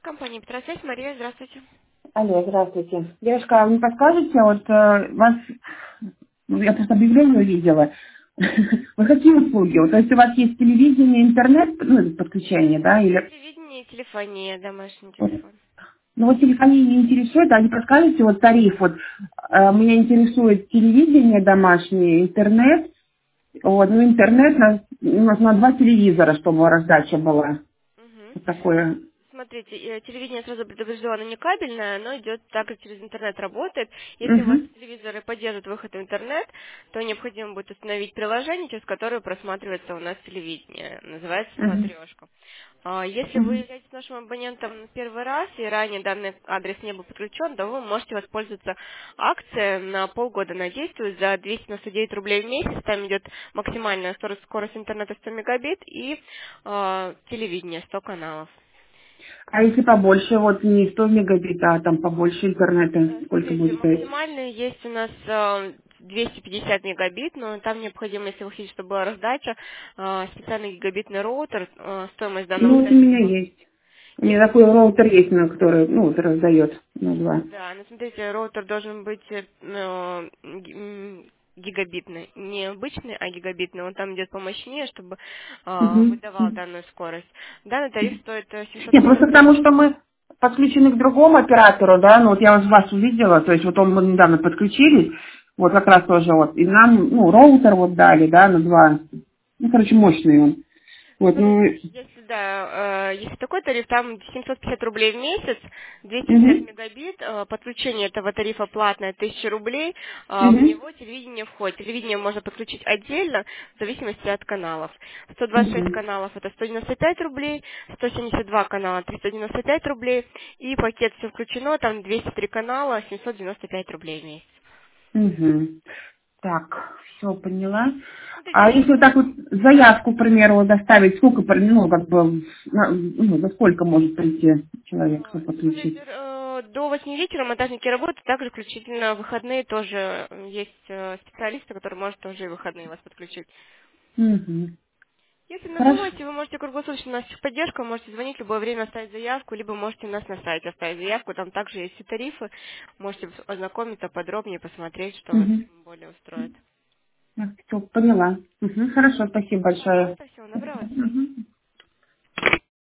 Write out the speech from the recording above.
Компания «Петросвязь», Мария, здравствуйте. Алло, здравствуйте. Девушка, а вы не подскажете, вот вас, ну, я просто объявление увидела. Вы какие услуги? Вот, то есть у вас есть телевидение, интернет, ну, подключение, да, или... Телевидение и телефония, домашний Вот. телефон. Ну вот телефония не интересует, а не подскажете вот тариф? Вот меня интересует телевидение домашнее, интернет. Вот, ну интернет у нас на 2 телевизора, чтобы раздача была. Мгм. Вот такое. Смотрите, телевидение сразу предупреждено, оно не кабельное, оно идет также через интернет работает. Если у вас Угу. телевизоры поддерживают выход в интернет, то необходимо будет установить приложение, через которое просматривается у нас телевидение. Называется Угу. «Смотрешка». Если вы Угу. являетесь нашим абонентом первый раз и ранее данный адрес не был подключен, то вы можете воспользоваться акцией на полгода на действие за 299 рублей в месяц. Там идет максимальная скорость интернета 100 мегабит и телевидение 100 каналов. А если побольше, вот не 100 мегабит, а там побольше интернета, сколько Смотрите, будет стоить? максимальный есть у нас 250 мегабит, но там необходимо, если вы хотите, чтобы была раздача, специальный гигабитный роутер, стоимость данного Ну, вот у меня тарифа. есть. У меня Если такой вы роутер есть, на который, ну, вот раздает на 2. Да, ну смотрите, роутер должен быть гигабитный. Не обычный, а гигабитный. Он там идет помощнее, чтобы Угу. выдавал данную скорость. Данный тариф стоит Не, 750 просто рублей. потому что мы подключены к другому оператору, да, ну вот я вот вас увидела, то есть вот он, мы недавно подключились, вот как раз тоже вот, и нам, ну, роутер вот дали, да, на 2. Ну, короче, мощный он. Вот, ну, Смотрите, если да, если такой тариф, там 750 рублей в месяц, 250 угу. мегабит, подключение этого тарифа платное 1000 рублей, в Угу. него телевидение входит. Телевидение можно подключить отдельно, в зависимости от каналов. 126 Угу. каналов это 195 рублей, 172 канала 395 рублей, и пакет все включено, там 203 канала, 795 рублей в месяц. Угу. Так, все поняла. Смотрите, А если вот если так вот заявку, к примеру, доставить, сколько, ну, как бы, ну, за сколько может прийти человек, чтобы Смотрите, подключить? до 8 вечера монтажники работают, также включительно в выходные тоже есть специалисты, которые могут тоже и в выходные вас подключить. Угу. Если Хорошо. надумаете, вы можете круглосуточно у нас техподдержка, можете звонить в любое время, оставить заявку, либо можете у нас на сайте оставить заявку, там также есть и тарифы, можете ознакомиться подробнее, посмотреть, что вас Угу. более устроит. Все, поняла. Угу. Хорошо, спасибо большое. Пожалуйста, всего доброго, до свидания. Угу.